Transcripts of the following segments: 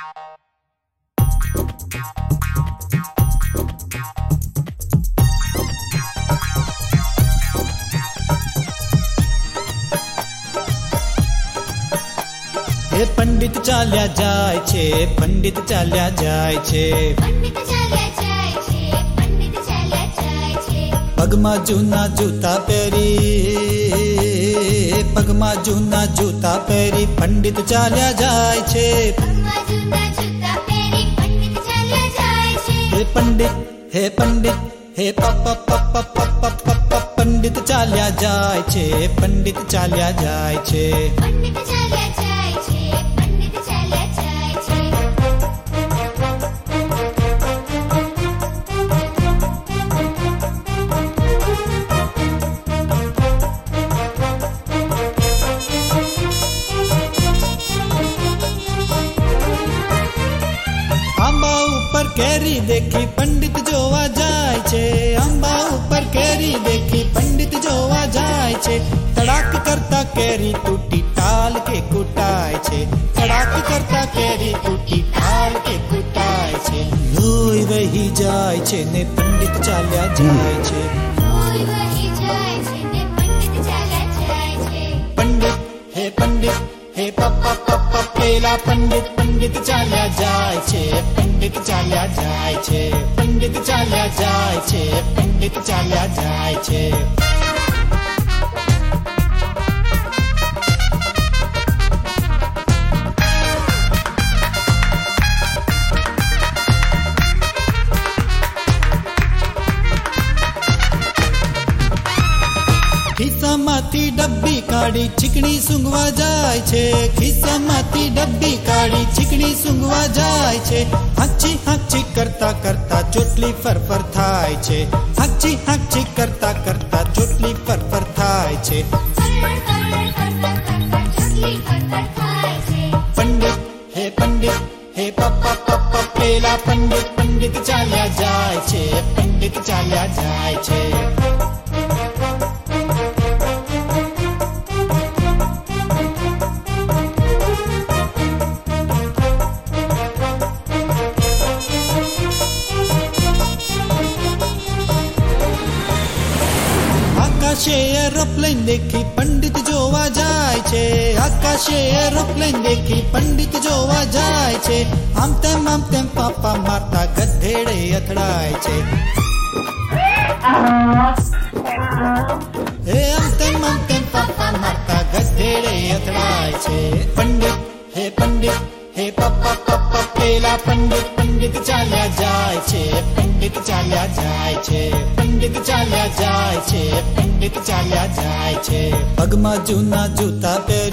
હે પંડિત ચાલ્યા જાય છે, પંડિત ચાલ્યા જાય છે, પંડિત ચાલ્યા જાય છે, પંડિત ચાલ્યા જાય છે. પગમાં જૂના જૂતા પહેરી, પગમાં જૂના જૂતા પહેરી પંડિત ચાલ્યા જાય છે. પગમાં જૂના જૂતા પહેરી પંડિત ચાલ્યા જાય છે. હે પંડિત, હે પંડિત, હે પંડિત ચાલ્યા જાય છે, પંડિત ચાલ્યા જાય છે. પંડિત ચાલ્યા જાય છે, પંડિત ચાલ્યા જાય છે. આંબા ઉપર કેરી દેખી પંડિત જોવા જાય છે, આંબા ઉપર કેરી દેખી પંડિત જોવા જાય છે. તડાક કરતા કેરી તૂટી ટાલ કે કૂટાય છે, તડાક કરતા કેરી તૂટી ટાલ કે કૂટાય છે. લોહી વહી જાય છે ને પંડિત ચાલ્યા જાય છે. લોહી વહી જાય છે ને પંડિત ચાલ્યા જાય છે. પંડિત, હે પંડિત, હે પેલા પંડિત, પંડિત ચાલ્યા જાય છે, પંડિત ચાલ્યા જાય છે, પંડિત ચાલ્યા જાય છે, પંડિત ચાલ્યા જાય છે. ખિસ્સામાંથી ડબ્બી કાઢી ચીકણી સૂંઘવા જાય છે, ખિસ્સામાંથી ડબ્બી કાઢી ચીકણી સૂંઘવા જાય છે. હાચી હાચી કરતા કરતા ચોટલી ફરફર થાય છે, હાચી હાચી કરતા કરતા ચોટલી ફરફર થાય છે. ચોટલી ફરફર થાય છે. પંડિત, હે પંડિત, હે પેલા પંડિત, પંડિત ચાલ્યા જાય છે, પંડિત ચાલ્યા જાય છે. આકાશે એરોપ્લેન દેખી પંડિત જોવા જાય છે, આકાશે એરોપ્લેન દેખી પંડિત જોવા જાય છે. આમ તેમ પાપા મારતા ગધેડે અથડાય છે. હે આમ તેમ પાપા મારતા ગધેડે અથડાય છે. પંડિત, હે પંડિત, હે પેલા પંડિત, પંડિત ચાલ્યા જાય છે, પંડિત ચાલ્યા જાય છે, પંડિત ચાલ્યા જાય છે, પંડિત ચાલ્યા જાય છે. પગમાં જૂના જૂતા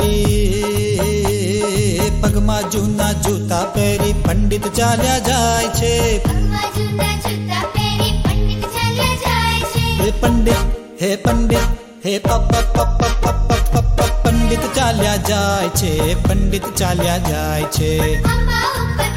પહેરી, પગમાં જૂના જૂતા પહેરી પંડિત ચાલ્યા જાય છે. પગમાં જૂના જૂતા પહેરી પંડિત ચાલ્યા જાય છે. હે પંડિત, હે પંડિત, હે પંડિત ચાલ્યા જાય છે, પંડિત ચાલ્યા જાય છે. આંબા ઉપર